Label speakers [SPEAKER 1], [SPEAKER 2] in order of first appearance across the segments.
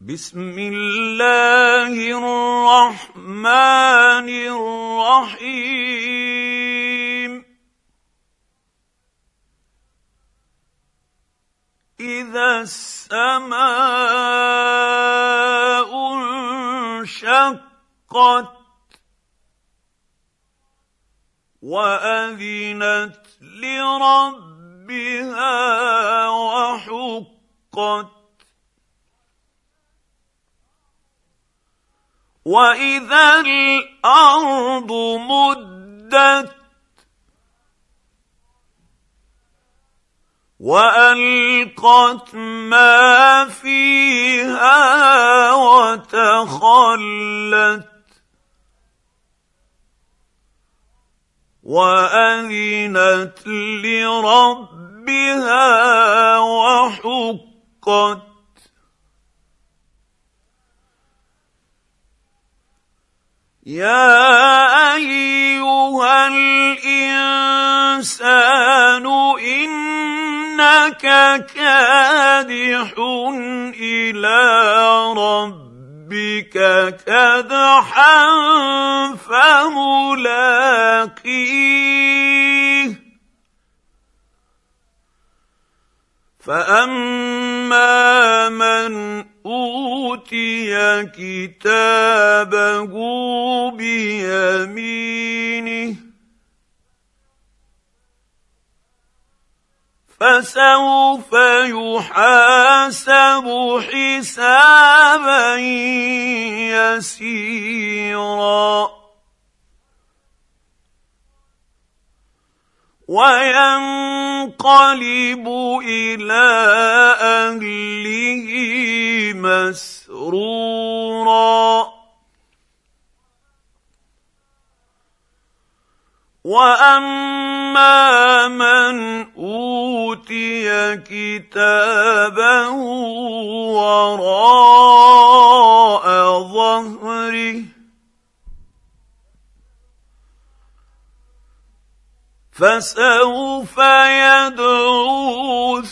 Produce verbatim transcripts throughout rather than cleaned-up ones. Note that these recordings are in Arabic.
[SPEAKER 1] بسم الله الرحمن الرحيم إذا السماء انشقت وأذنت لربها وحقت وإذا الأرض مدت وألقت ما فيها وتخلت وأذنت لربها وحقت يا أيها الإنسان إنك كادح إلى ربك كدحا فملاقيه فأما من أوتي كتابه بيمينه فسوف يحاسب حسابا يسيرا وينقلب إلى أهله مسرورا وأما من أوتي كتابه وراء ظهره فسوف يدعو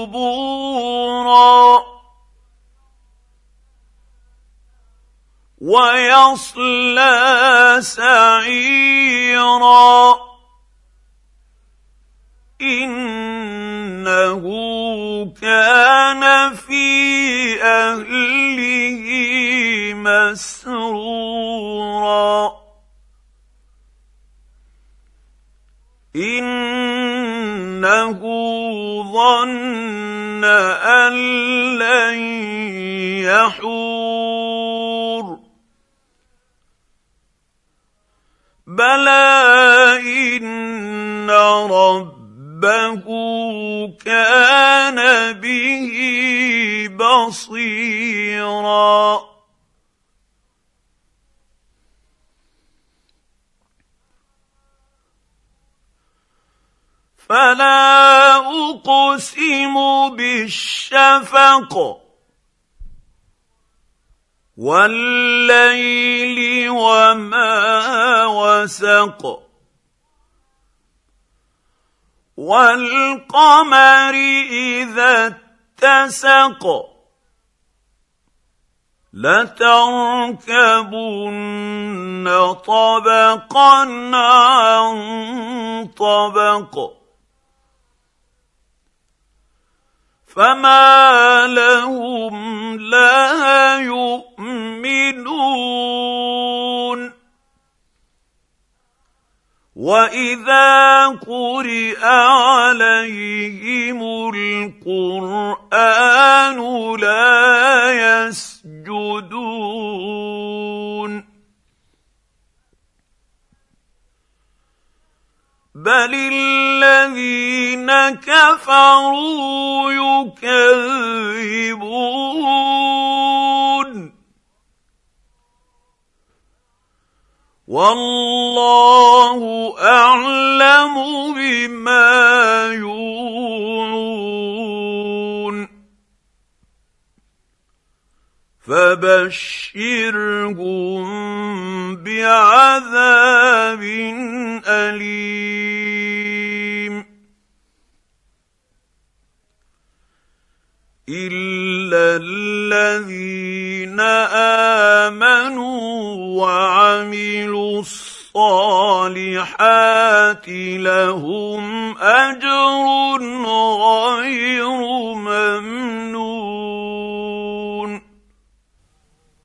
[SPEAKER 1] ثبورا ويصلى سعيرا إنه كان في أهله مسرورا إنه ظن أن لن يحور بلى إن ربه كان به بصيرا فلا أقسم بالشفق والليل وما وسق والقمر إذا اتسق لتركبن طبقا عن طبق فما لهم لا يؤمنون وإذا قرئ عليهم القرآن لا يسجدون بل الذين كفروا يكذبون والله أعلم بما يوعون فبشرهم بعذاب أليم الا الذين امنوا وعملوا الصالحات لهم اجر